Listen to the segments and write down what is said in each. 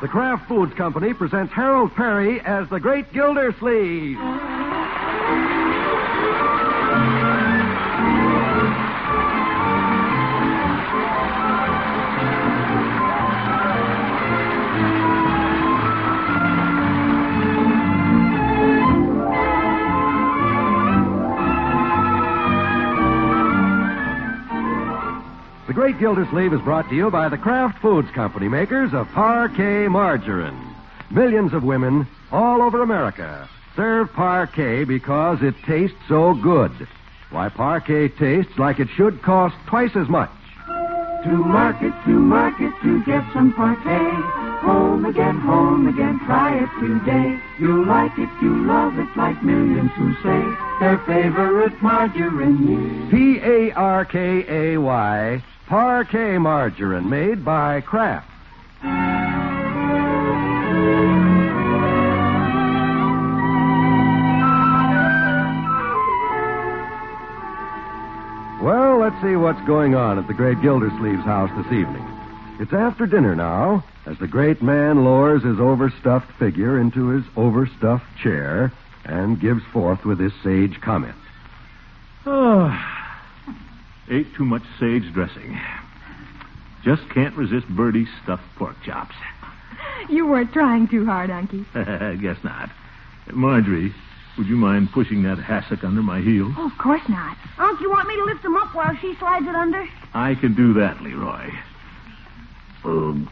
The Kraft Foods Company presents Harold Perry as the Great Gildersleeve. The Great Gildersleeve is brought to you by the Kraft Foods Company, makers of Parquet Margarine. Millions of women all over America serve Parquet because it tastes so good. Why, Parquet tastes like it should cost twice as much. To market, to get some Parquet. Home again, try it today. You'll like it, you'll love it, like millions who say their favorite margarine is Parkay, Parquet Margarine, made by Kraft. Well, let's see what's going on at the Great Gildersleeve's house this evening. It's after dinner now, as the great man lowers his overstuffed figure into his overstuffed chair and gives forth with his sage comment. Ate too much sage dressing. Just can't resist Birdie's stuffed pork chops. You weren't trying too hard, Unky. Guess not. Marjorie, would you mind pushing that hassock under my heel? Oh, of course not. Unc, you want me to lift him up while she slides it under? I can do that, Leroy. Okay.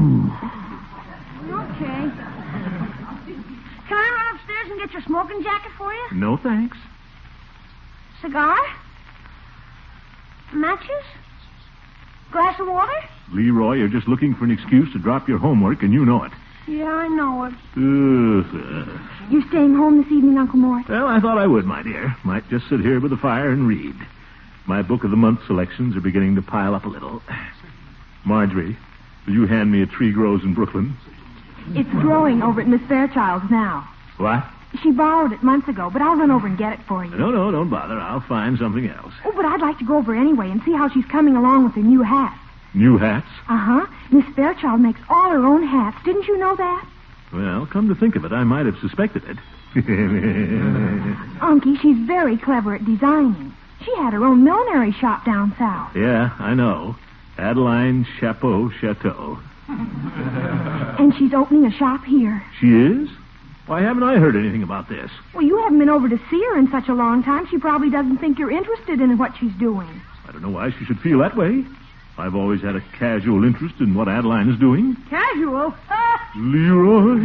Can I run upstairs and get your smoking jacket for you? No, thanks. Cigar? Matches? Glass of water? Leroy, you're just looking for an excuse to drop your homework, and you know it. Yeah, I know it. You staying home this evening, Uncle Mort? Well, I thought I would, my dear. Might just sit here by the fire and read. My book of the month selections are beginning to pile up a little. Marjorie, will you hand me A Tree Grows in Brooklyn? It's growing over at Miss Fairchild's now. What? She borrowed it months ago, but I'll run over and get it for you. No, don't bother. I'll find something else. Oh, but I'd like to go over anyway and see how she's coming along with her new hat. New hats? Uh-huh. Miss Fairchild makes all her own hats. Didn't you know that? Well, come to think of it, I might have suspected it. Unky, she's very clever at designing. She had her own millinery shop down south. Yeah, I know. Adeline Chapeau Chateau. And she's opening a shop here. She is? Why haven't I heard anything about this? Well, you haven't been over to see her in such a long time. She probably doesn't think you're interested in what she's doing. I don't know why she should feel that way. I've always had a casual interest in what Adeline is doing. Casual? Leroy.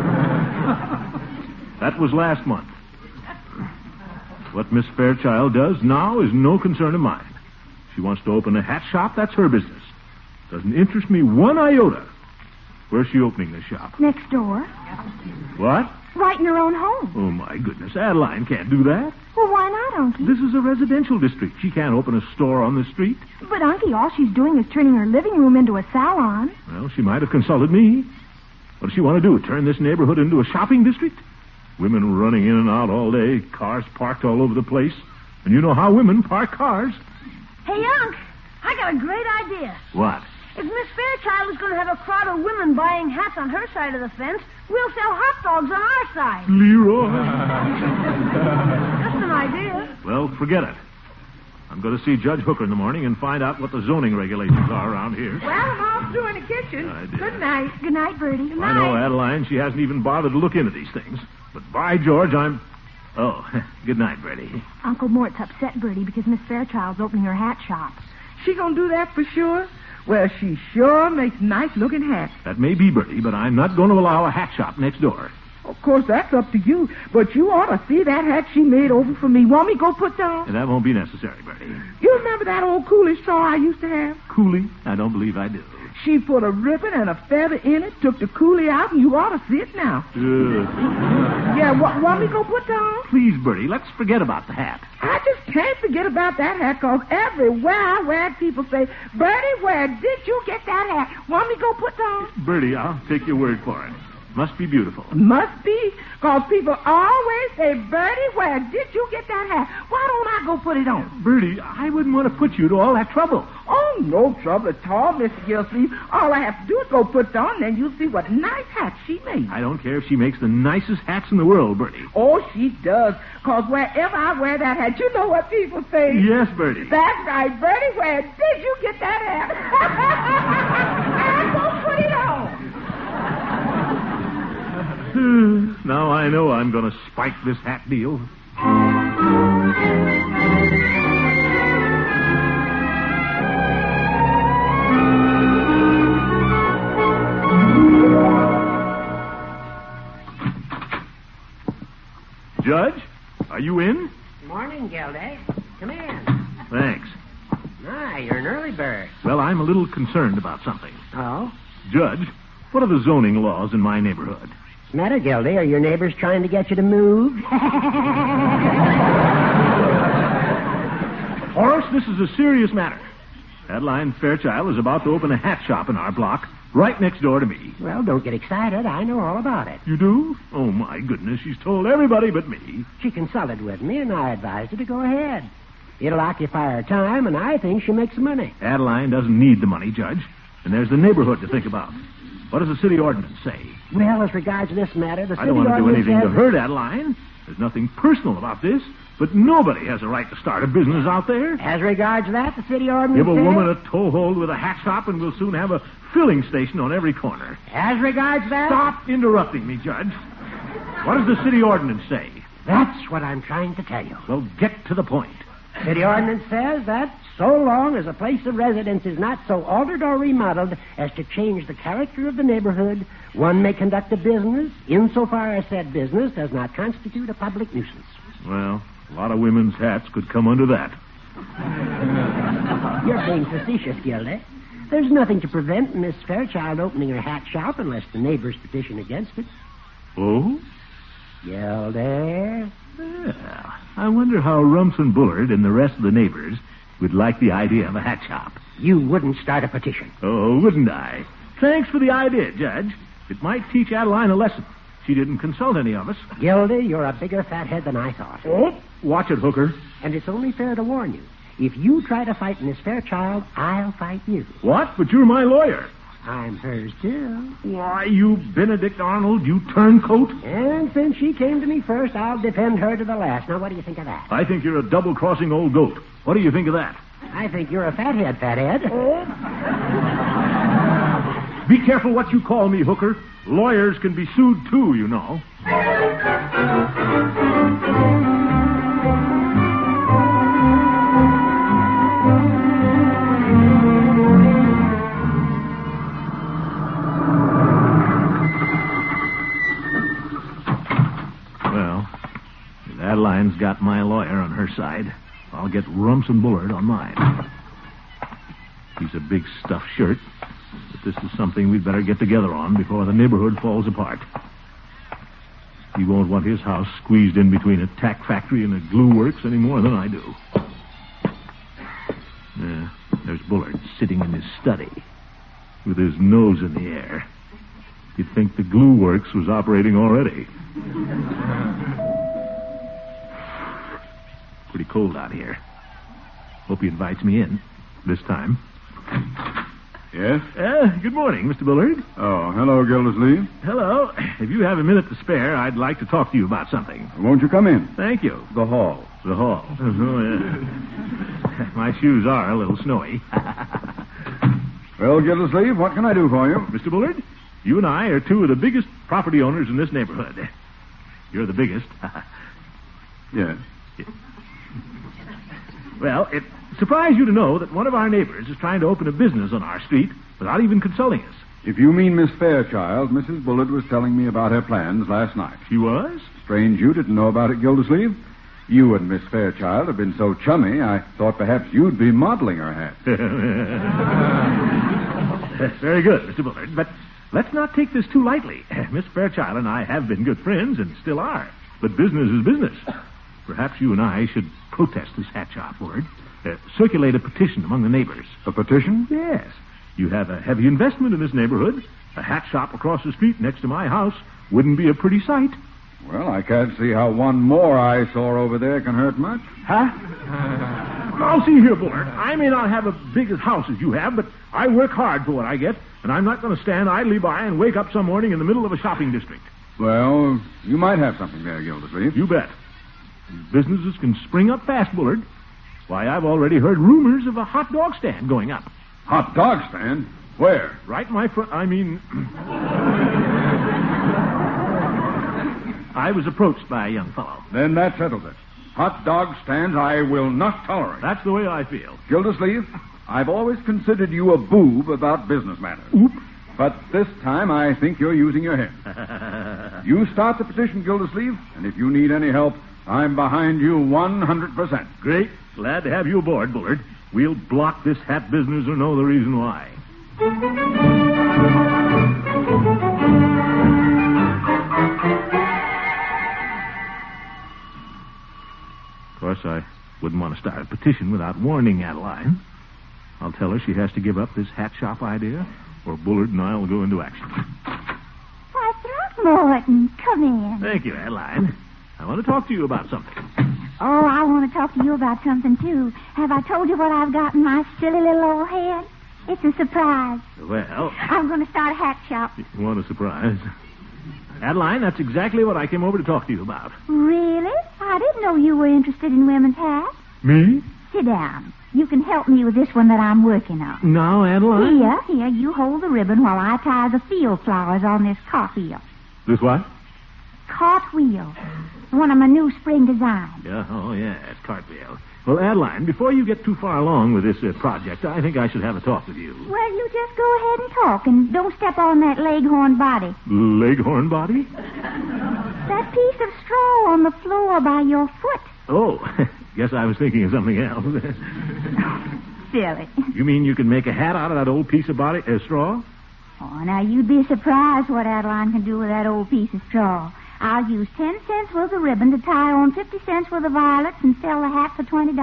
That was last month. What Miss Fairchild does now is no concern of mine. She wants to open a hat shop, that's her business. Doesn't interest me one iota. Where's she opening the shop? Next door. What? Right in her own home. Oh, my goodness. Adeline can't do that. Well, why not, Unky? This is a residential district. She can't open a store on the street. But, Unky, all she's doing is turning her living room into a salon. Well, she might have consulted me. What does she want to do, turn this neighborhood into a shopping district? Women running in and out all day, cars parked all over the place. And you know how women park cars. Hey, Unc, I got a great idea. What? If Miss Fairchild is going to have a crowd of women buying hats on her side of the fence, we'll sell hot dogs on our side. Leroy. Just an idea. Well, forget it. I'm going to see Judge Hooker in the morning and find out what the zoning regulations are around here. Well, I'm off through in the kitchen. Good night. Good night, Bertie. Good night. I know, Adeline. She hasn't even bothered to look into these things. But by George, I'm... Oh, good night, Bertie. Uncle Mort's upset, Bertie, because Miss Fairchild's opening her hat shop. She gonna do that for sure? Well, she sure makes nice-looking hats. That may be, Bertie, but I'm not going to allow a hat shop next door. Of course, that's up to you. But you ought to see that hat she made over for me. Want me to go put down? And that won't be necessary, Bertie. You remember that old coolie straw I used to have? Coolie? I don't believe I do. She put a ribbon and a feather in it, took the coolie out, and you ought to see it now. Yeah, want me to go put down? Please, Bertie, let's forget about the hat. I just can't forget about that hat, because everywhere I wear it, people say, Bertie, where did you get that hat? Want me to go put down? Bertie, I'll take your word for it. Must be beautiful. Must be, because people always say, Bertie, where did you get that hat? Why don't I go put it on? Bertie, I wouldn't want to put you to all that trouble. Oh, no trouble at all, Mr. Gilsleeve. All I have to do is go put it on, and you'll see what nice hats she makes. I don't care if she makes the nicest hats in the world, Bertie. Oh, she does, because wherever I wear that hat, you know what people say. Yes, Bertie. That's right, Bertie, where did you get that hat? I'll go put it on. Now I know I'm going to spike this hat deal. Judge, are you in? Morning, Gildy. Come in. Thanks. Ah, you're an early bird. Well, I'm a little concerned about something. Oh? Judge, what are the zoning laws in my neighborhood? What's the matter, Gildy? Are your neighbors trying to get you to move? Horace, this is a serious matter. Adeline Fairchild is about to open a hat shop in our block, right next door to me. Well, don't get excited. I know all about it. You do? Oh, my goodness, she's told everybody but me. She consulted with me, and I advised her to go ahead. It'll occupy her time, and I think she'll make some money. Adeline doesn't need the money, Judge. And there's the neighborhood to think about. What does the city ordinance say? Well, as regards this matter, the city I don't want to do ordinance anything to says- hurt Adeline. There's nothing personal about this, but nobody has a right to start a business out there. As regards that, the city ordinance Give a says- woman a toehold with a hat shop, and we'll soon have a filling station on every corner. As regards that... Stop interrupting me, Judge. What does the city ordinance say? That's what I'm trying to tell you. Well, get to the point. City ordinance says that so long as a place of residence is not so altered or remodeled as to change the character of the neighborhood, one may conduct a business insofar as said business does not constitute a public nuisance. Well, a lot of women's hats could come under that. You're being facetious, Gildy. There's nothing to prevent Miss Fairchild opening her hat shop unless the neighbors petition against it. Oh? Gildy? Well, I wonder how Rumson Bullard and the rest of the neighbors would like the idea of a hat shop. You wouldn't start a petition. Oh, wouldn't I? Thanks for the idea, Judge. It might teach Adeline a lesson. She didn't consult any of us. Gildy, you're a bigger fathead than I thought. Oh, watch it, Hooker. And it's only fair to warn you. If you try to fight Miss Fairchild, I'll fight you. What? But you're my lawyer. I'm hers, too. Why, you Benedict Arnold, you turncoat. And since she came to me first, I'll defend her to the last. Now, what do you think of that? I think you're a double-crossing old goat. What do you think of that? I think you're a fathead. Be careful what you call me, Hooker. Lawyers can be sued, too, you know. Well, if Adeline's got my lawyer on her side, I'll get Rumson Bullard on mine. He's a big stuffed shirt, but this is something we'd better get together on before the neighborhood falls apart. He won't want his house squeezed in between a tack factory and a glue works any more than I do. Yeah, there's Bullard sitting in his study with his nose in the air. You'd think the glue works was operating already. Pretty cold out here. Hope he invites me in this time. Yes? Good morning, Mr. Bullard. Oh, hello, Gildersleeve. Hello. If you have a minute to spare, I'd like to talk to you about something. Won't you come in? Thank you. The hall. The hall. Oh, yeah. My shoes are a little snowy. Well, Gildersleeve, what can I do for you? Mr. Bullard, you and I are two of the biggest property owners in this neighborhood. You're the biggest. Yes. Well, it surprised you to know that one of our neighbors is trying to open a business on our street without even consulting us. If you mean Miss Fairchild, Mrs. Bullard was telling me about her plans last night. She was? Strange you didn't know about it, Gildersleeve. You and Miss Fairchild have been so chummy, I thought perhaps you'd be modeling her hat. Very good, Mr. Bullard, but let's not take this too lightly. Miss Fairchild and I have been good friends and still are, but business is business. Perhaps you and I should protest this hat shop, Bullard. Circulate a petition among the neighbors. A petition? Yes. You have a heavy investment in this neighborhood, A hat shop across the street next to my house wouldn't be a pretty sight. Well, I can't see how one more eyesore over there can hurt much. Huh? Now, see here, Bullard. I may not have as big a house as you have, but I work hard for what I get, and I'm not going to stand idly by and wake up some morning in the middle of a shopping district. Well, you might have something there, Gildersleeve. You bet. Businesses can spring up fast, Bullard. Why, I've already heard rumors of a hot dog stand going up. Hot dog stand? Where? Right in my front... I was approached by a young fellow. Then that settles it. Hot dog stands I will not tolerate. That's the way I feel. Gildersleeve, I've always considered you a boob about business matters. Oop. But this time I think you're using your head. You start the petition, Gildersleeve, and if you need any help, I'm behind you 100%. Great. Glad to have you aboard, Bullard. We'll block this hat business or know the reason why. Of course, I wouldn't want to start a petition without warning Adeline. I'll tell her she has to give up this hat shop idea, or Bullard and I will go into action. Why, Throckmorton, come in. Thank you, Adeline. I want to talk to you about something. Oh, I want to talk to you about something, too. Have I told you what I've got in my silly little old head? It's a surprise. Well... I'm going to start a hat shop. You want a surprise? Adeline, that's exactly what I came over to talk to you about. Really? I didn't know you were interested in women's hats. Me? Sit down. You can help me with this one that I'm working on. Now, Adeline? Here, you hold the ribbon while I tie the field flowers on this cartwheel. This what? Cartwheel. One of my new spring designs. Yeah, it's cartwheel. Well, Adeline, before you get too far along with this project, I think I should have a talk with you. Well, you just go ahead and talk, and don't step on that leghorn body. Leghorn body? That piece of straw on the floor by your foot. Oh, guess I was thinking of something else. Silly. You mean you can make a hat out of that old piece of straw? Oh, now you'd be surprised what Adeline can do with that old piece of straw. I'll use 10 cents worth of ribbon to tie on 50 cents worth of violets and sell the hat for $20.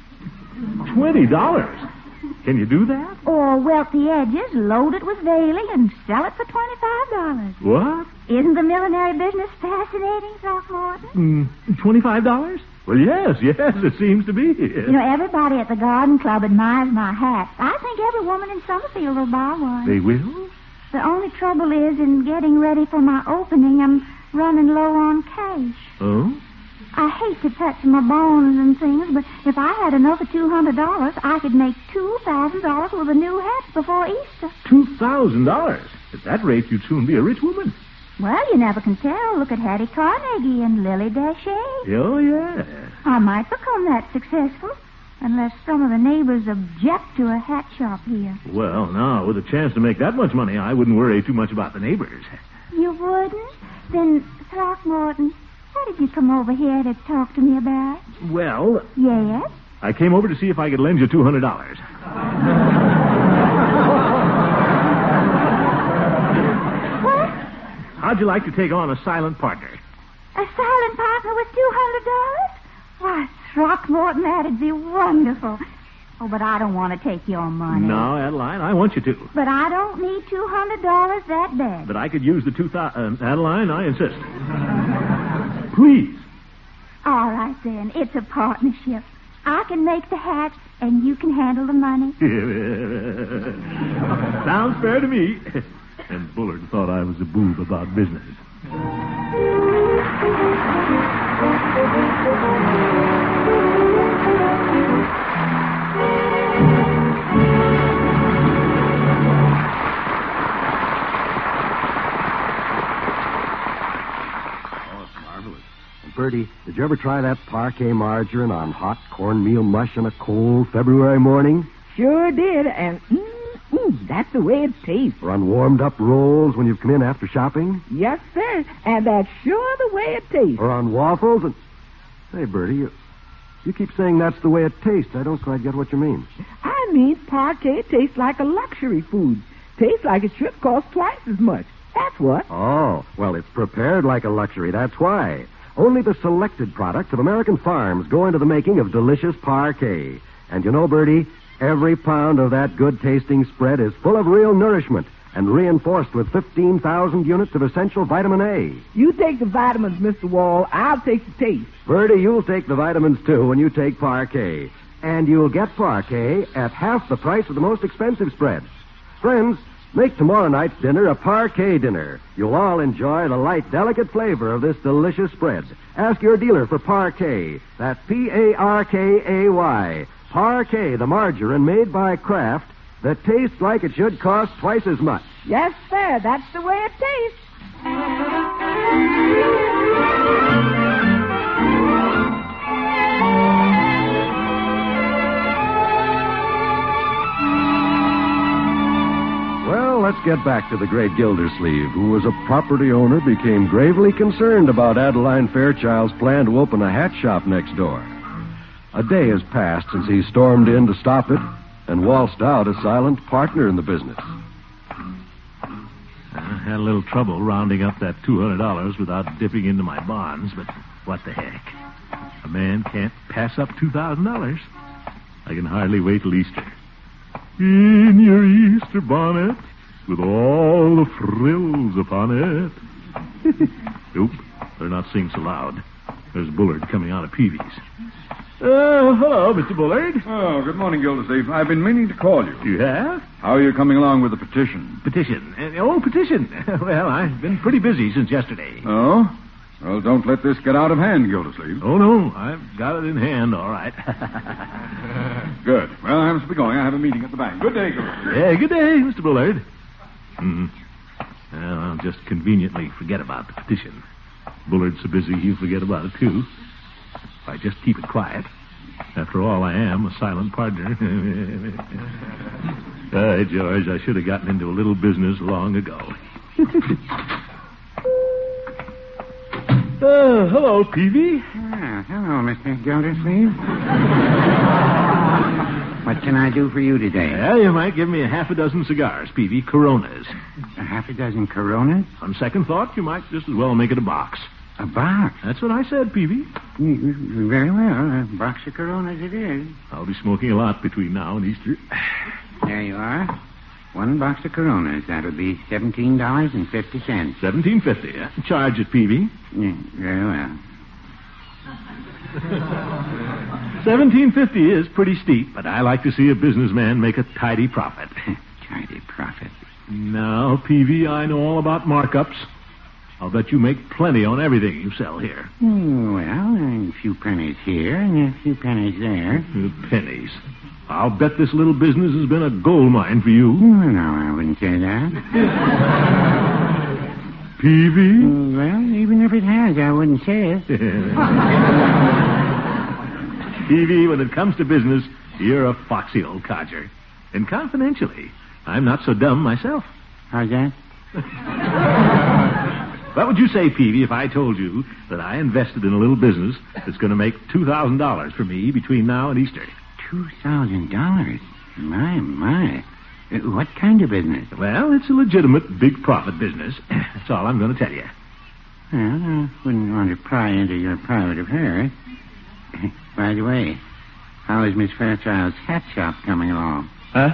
$20? Can you do that? Or welt the edges, load it with veiling, and sell it for $25. What? Isn't the millinery business fascinating, Throckmorton? $25? Well, yes, it seems to be. You know, everybody at the garden club admires my hats. I think every woman in Summerfield will buy one. They will? The only trouble is in getting ready for my opening, I'm running low on cash. Oh? I hate to touch my bones and things, but if I had another $200, I could make $2,000 with a new hat before Easter. $2,000? At that rate, you'd soon be a rich woman. Well, you never can tell. Look at Hattie Carnegie and Lily Dashay. Oh, yeah. I might become that successful, unless some of the neighbors object to a hat shop here. Well, now, with a chance to make that much money, I wouldn't worry too much about the neighbors. You wouldn't? Then, Throckmorton, what did you come over here to talk to me about? Well... Yes? I came over to see if I could lend you $200. What? How'd you like to take on a silent partner? A silent partner with $200? Why, Throckmorton, that'd be wonderful. Oh, but I don't want to take your money. No, Adeline, I want you to. But I don't need $200 that bad. But I could use the Adeline, I insist. Please. All right, then. It's a partnership. I can make the hats, and you can handle the money. Sounds fair to me. And Bullard thought I was a boob about business. Bertie, did you ever try that parquet margarine on hot cornmeal mush on a cold February morning? Sure did, and that's the way it tastes. Or on warmed-up rolls when you've come in after shopping? Yes, sir, and that's sure the way it tastes. Or on waffles and... Hey, Bertie, you keep saying that's the way it tastes. I don't quite get what you mean. I mean parquet tastes like a luxury food. Tastes like it should cost twice as much. That's what. Oh, well, it's prepared like a luxury, that's why. Only the selected products of American farms go into the making of delicious parquet. And you know, Bertie, every pound of that good-tasting spread is full of real nourishment and reinforced with 15,000 units of essential vitamin A. You take the vitamins, Mr. Wall. I'll take the taste. Bertie, you'll take the vitamins, too, when you take Parquet. And you'll get Parquet at half the price of the most expensive spread. Friends, make tomorrow night's dinner a Parquet dinner. You'll all enjoy the light, delicate flavor of this delicious spread. Ask your dealer for Parquet. That's Parkay. Parquet, the margarine made by Kraft that tastes like it should cost twice as much. Yes, sir. That's the way it tastes. Well, let's get back to the great Gildersleeve, who was a property owner, became gravely concerned about Adeline Fairchild's plan to open a hat shop next door. A day has passed since he stormed in to stop it and waltzed out a silent partner in the business. I had a little trouble rounding up that $200 without dipping into my bonds, but what the heck? A man can't pass up $2,000. I can hardly wait till Easter. In your Easter bonnet, with all the frills upon it. Nope, they're not singing so loud. There's Bullard coming out of Peavy's. Hello, Mr. Bullard. Oh, good morning, Gildersleeve. I've been meaning to call you. You have? How are you coming along with the petition? Petition? Petition. Well, I've been pretty busy since yesterday. Oh? Well, don't let this get out of hand, Gildersleeve. Oh, no. I've got it in hand, all right. Good. Well, I must be going. I have a meeting at the bank. Good day, Gildersleeve. Yeah, good day, Mr. Bullard. Well, I'll just conveniently forget about the petition. Bullard's so busy he'll forget about it, too. If I just keep it quiet. After all, I am a silent partner. George, I should have gotten into a little business long ago. Hello, Peavy. Hello, Mr. Gildersleeve. What can I do for you today? Well, you might give me a half a dozen cigars, Peavy, Coronas. A half a dozen Coronas? On second thought, you might just as well make it a box. A box? That's what I said, Peavy. Very well. A box of Coronas it is. I'll be smoking a lot between now and Easter. There you are. One box of Coronas. That'll be $17.50. $17.50, yeah? Charge it, Peavy. Yeah, very well. $17.50 is pretty steep, but I like to see a businessman make a tidy profit. Tidy profit? Now, Peavy, I know all about markups. I'll bet you make plenty on everything you sell here. Well, a few pennies here and a few pennies there. Pennies? I'll bet this little business has been a gold mine for you. No, I wouldn't say that. Peavy? Well, even if it has, I wouldn't say it. Peavy, when it comes to business, you're a foxy old codger. And confidentially, I'm not so dumb myself. How's that? What would you say, Peavy, if I told you that I invested in a little business that's going to make $2,000 for me between now and Easter? $2,000? My. What kind of business? Well, it's a legitimate big profit business. That's all I'm going to tell you. Well, I wouldn't want to pry into your private affairs. By the way, how is Miss Fairchild's hat shop coming along? Huh?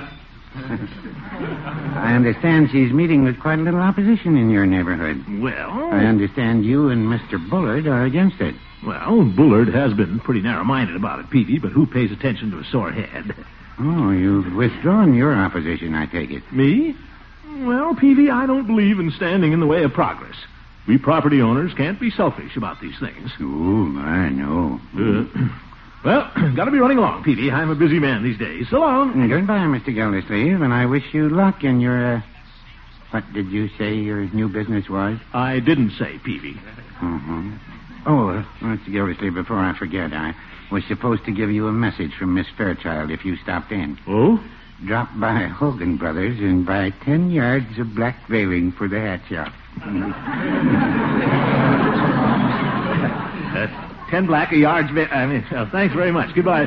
I understand she's meeting with quite a little opposition in your neighborhood. Well... I understand you and Mr. Bullard are against it. Well, Bullard has been pretty narrow-minded about it, Peavy, but who pays attention to a sore head? Oh, you've withdrawn your opposition, I take it. Me? Well, Peavy, I don't believe in standing in the way of progress. We property owners can't be selfish about these things. Oh, I know. Well, got to be running along, Peavy. I'm a busy man these days. So long. Goodbye, Mr. Gildersleeve, and I wish you luck in your, what did you say your new business was? I didn't say, Peavy. Uh-huh. Oh, Mr. Gildersleeve, before I forget, I was supposed to give you a message from Miss Fairchild if you stopped in. Oh? Drop by Hogan Brothers and buy 10 yards of black veiling for the hat shop. 10 black, a yard... thanks very much. Goodbye.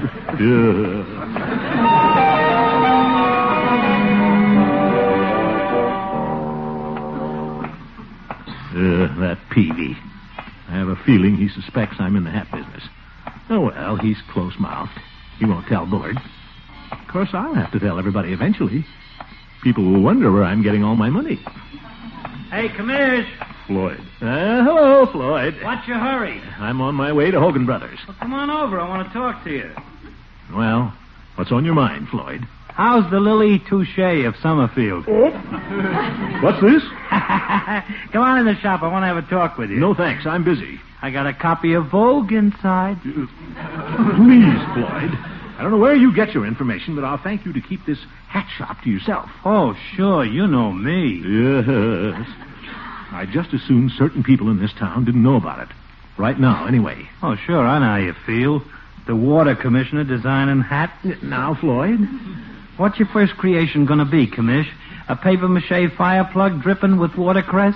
That Peavy. I have a feeling he suspects I'm in the hat business. Oh, well, he's close-mouthed. He won't tell Bullard. Of course, I'll have to tell everybody eventually. People will wonder where I'm getting all my money. Hey, Commish. Floyd. Hello, Floyd. What's your hurry? I'm on my way to Hogan Brothers. Well, come on over. I want to talk to you. Well, what's on your mind, Floyd? How's the Lily Touche of Summerfield? What's this? Come on in the shop. I want to have a talk with you. No, thanks. I'm busy. I got a copy of Vogue inside. Please, Floyd. I don't know where you get your information, but I'll thank you to keep this hat shop to yourself. Oh, sure. You know me. Yes. I'd just as soon certain people in this town didn't know about it. Right now, anyway. Oh, sure. I know how you feel. The water commissioner designing hats. Now, Floyd? What's your first creation going to be, Commish? A papier-mâché fire plug dripping with watercress?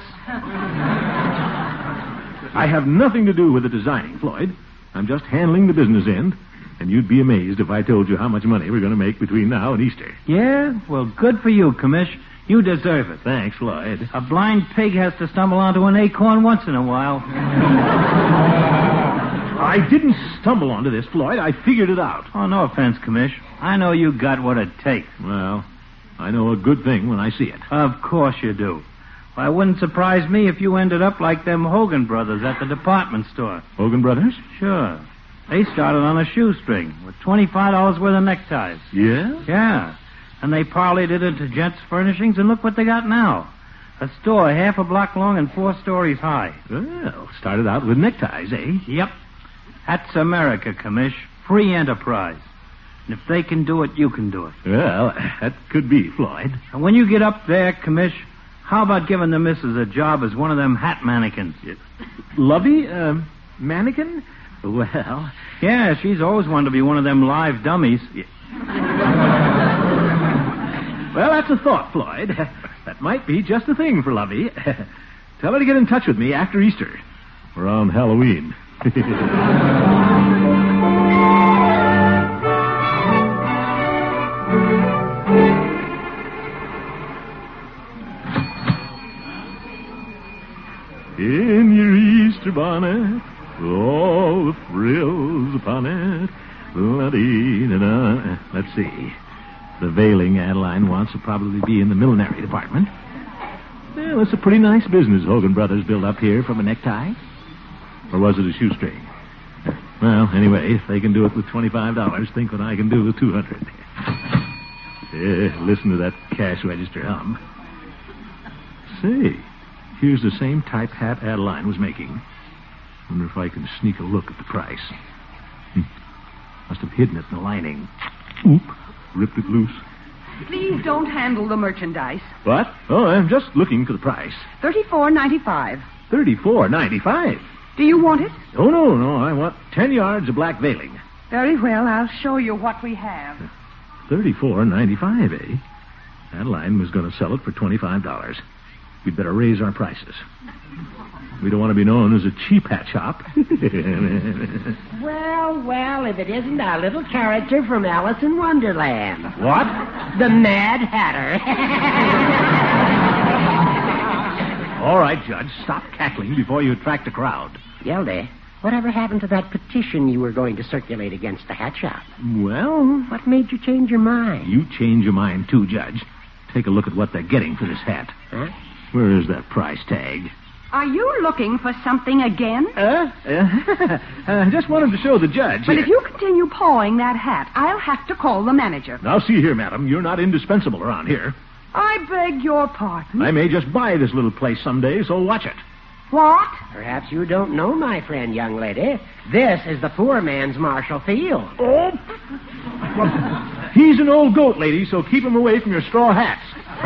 I have nothing to do with the designing, Floyd. I'm just handling the business end. And you'd be amazed if I told you how much money we're going to make between now and Easter. Yeah? Well, good for you, Commish. You deserve it. Thanks, Floyd. A blind pig has to stumble onto an acorn once in a while. I didn't stumble onto this, Floyd. I figured it out. Oh, no offense, Commish. I know you got what it takes. Well, I know a good thing when I see it. Of course you do. Well, it wouldn't surprise me if you ended up like them Hogan brothers at the department store. Hogan Brothers? Sure. They started on a shoestring with $25 worth of neckties. Yeah? Yeah. And they parlayed it into gents' furnishings, and look what they got now. A store half a block long and 4 stories high. Well, started out with neckties, eh? Yep. That's America, Commish. Free enterprise. And if they can do it, you can do it. Well, that could be, Floyd. And when you get up there, Commish, how about giving the missus a job as one of them hat mannequins? Lovey? Mannequin? Well... Yeah, she's always wanted to be one of them live dummies. Well, that's a thought, Floyd. That might be just the thing for Lovey. Tell her to get in touch with me after Easter. Around Halloween. In your Easter bonnet, all the frills upon it. La-dee-da-da. Let's see. The veiling Adeline wants will probably be in the millinery department. Well, it's a pretty nice business Hogan Brothers built up here from a necktie. Or was it a shoestring? Well, anyway, if they can do it with $25, think what I can do with $200. Listen to that cash register hum. Say, here's the same type hat Adeline was making. Wonder if I can sneak a look at the price. Must have hidden it in the lining. Oop, ripped it loose. Please don't handle the merchandise. What? Oh, I'm just looking for the price. $34.95. $34.95? Do you want it? Oh, no. I want 10 yards of black veiling. Very well. I'll show you what we have. $34.95, eh? Adeline was going to sell it for $25. We'd better raise our prices. We don't want to be known as a cheap hat shop. Well, if it isn't our little character from Alice in Wonderland. What? The Mad Hatter. All right, Judge, stop cackling before you attract a crowd. Yeldy, whatever happened to that petition you were going to circulate against the hat shop? Well... What made you change your mind? You change your mind, too, Judge. Take a look at what they're getting for this hat. Huh? Where is that price tag? Are you looking for something again? I just wanted to show the judge. But if you continue pawing that hat, I'll have to call the manager. Now, see here, madam. You're not indispensable around here. I beg your pardon. I may just buy this little place someday, so watch it. What? Perhaps you don't know, my friend, young lady. This is the poor man's Marshall Field. Oh! He's an old goat, lady, so keep him away from your straw hats.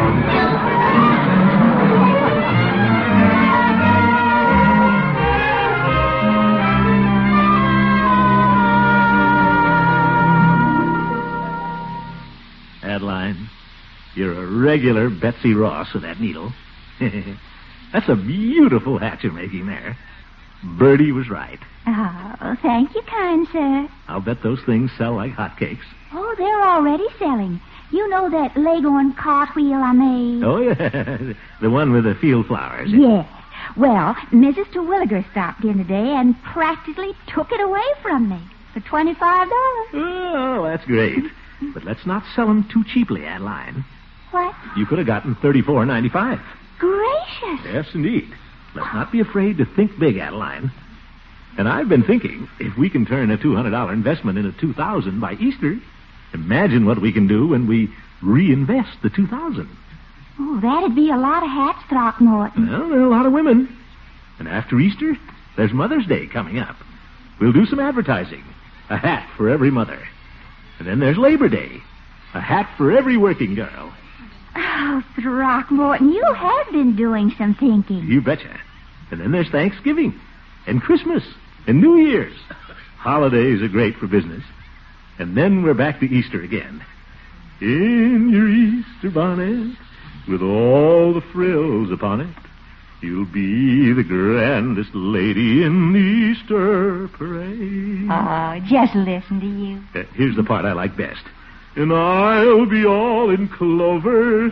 Adeline, you're a regular Betsy Ross with that needle. That's a beautiful hat you're making there. Bertie was right. Oh, thank you, kind sir. I'll bet those things sell like hotcakes. Oh, they're already selling. You know that Leghorn cartwheel I made? Oh, yeah. The one with the field flowers. Yeah. Well, Mrs. Terwilliger stopped in today and practically took it away from me for $25. Oh, that's great. But let's not sell them too cheaply, Adeline. What? You could have gotten $34.95. Gracious. Yes, indeed. Let's not be afraid to think big, Adeline. And I've been thinking, if we can turn a $200 investment into $2,000 by Easter, imagine what we can do when we reinvest the $2,000. Oh, that'd be a lot of hats, Throckmorton. Well, there are a lot of women. And after Easter, there's Mother's Day coming up. We'll do some advertising. A hat for every mother. And then there's Labor Day. A hat for every working girl. Oh, Throckmorton, you have been doing some thinking. You betcha. And then there's Thanksgiving. And Christmas. And New Year's. Holidays are great for business. And then we're back to Easter again. In your Easter bonnet, with all the frills upon it, you'll be the grandest lady in the Easter parade. Oh, just listen to you. Here's the part I like best. And I'll be all in clover.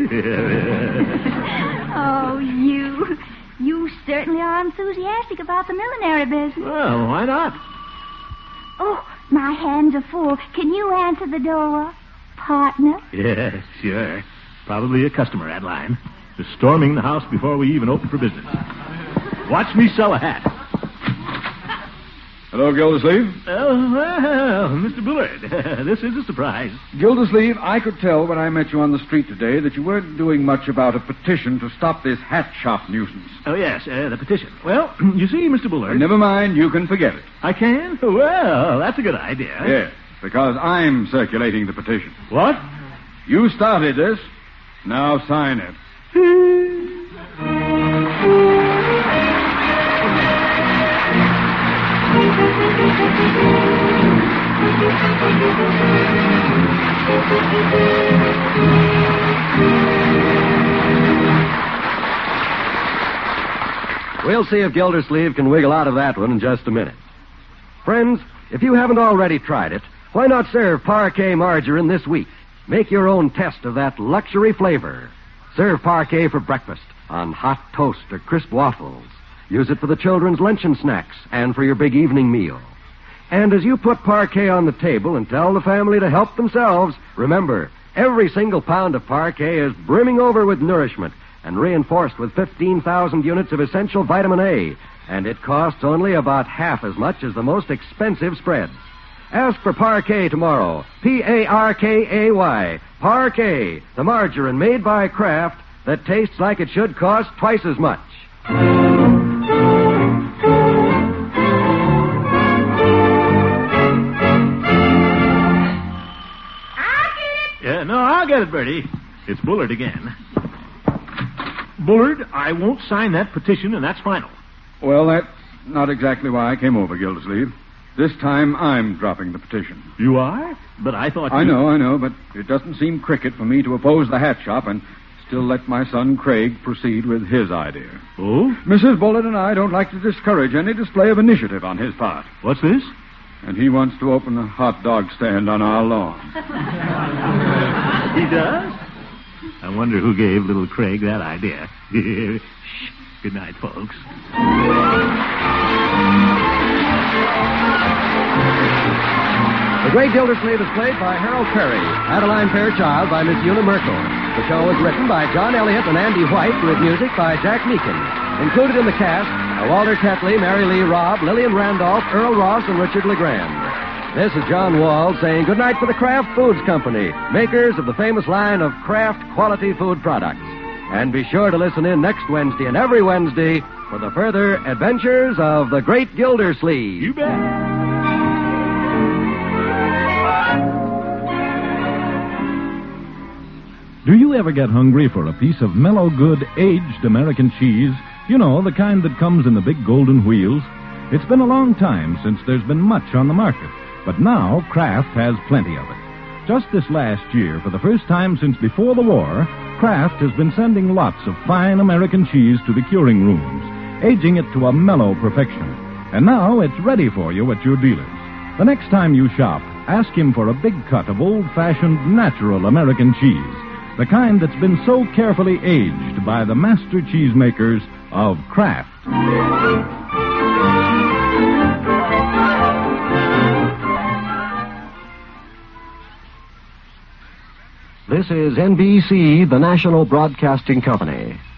Oh, you certainly are enthusiastic about the millinery business. Well, why not? Oh, my hands are full. Can you answer the door, partner? Yes, sure. Probably a customer, Adeline. They're storming the house before we even open for business. Watch me sell a hat. Hello, Gildersleeve. Oh, well, Mr. Bullard, this is a surprise. Gildersleeve, I could tell when I met you on the street today that you weren't doing much about a petition to stop this hat shop nuisance. Oh, yes, the petition. Well, you see, Mr. Bullard... Never mind, you can forget it. I can? Well, that's a good idea. Yes, because I'm circulating the petition. What? You started this. Now sign it. We'll see if Gildersleeve can wiggle out of that one in just a minute. Friends, if you haven't already tried it, why not serve Parquet margarine this week? Make your own test of that luxury flavor. Serve Parquet for breakfast on hot toast or crisp waffles. Use it for the children's luncheon snacks and for your big evening meal. And as you put Parquet on the table and tell the family to help themselves, remember, every single pound of Parquet is brimming over with nourishment and reinforced with 15,000 units of essential vitamin A, and it costs only about half as much as the most expensive spreads. Ask for Parquet tomorrow. Parkay. Parquet, the margarine made by Kraft that tastes like it should cost twice as much. I'll get it, Bertie. It's Bullard again. Bullard, I won't sign that petition, and that's final. Well, that's not exactly why I came over, Gildersleeve. This time I'm dropping the petition. You are? But I thought I know, but it doesn't seem cricket for me to oppose the hat shop and still let my son Craig proceed with his idea. Oh? Mrs. Bullard and I don't like to discourage any display of initiative on his part. What's this? And he wants to open a hot dog stand on our lawn. He does? I wonder who gave little Craig that idea. Shh. Good night, folks. The Great Gildersleeve is played by Harold Perry, Adeline Fairchild by Miss Una Merkel. The show was written by John Elliott and Andy White with music by Jack Meakin. Included in the cast are Walter Tetley, Mary Lee Robb, Lillian Randolph, Earl Ross, and Richard LeGrand. This is John Wald saying goodnight for the Kraft Foods Company, makers of the famous line of Kraft quality food products. And be sure to listen in next Wednesday and every Wednesday for the further adventures of the Great Gildersleeve. You bet. Do you ever get hungry for a piece of mellow good aged American cheese? You know, the kind that comes in the big golden wheels. It's been a long time since there's been much on the market, but now Kraft has plenty of it. Just this last year, for the first time since before the war, Kraft has been sending lots of fine American cheese to the curing rooms, aging it to a mellow perfection. And now it's ready for you at your dealers. The next time you shop, ask him for a big cut of old-fashioned, natural American cheese, the kind that's been so carefully aged by the master cheesemakers of Kraft. This is NBC, the national broadcasting company.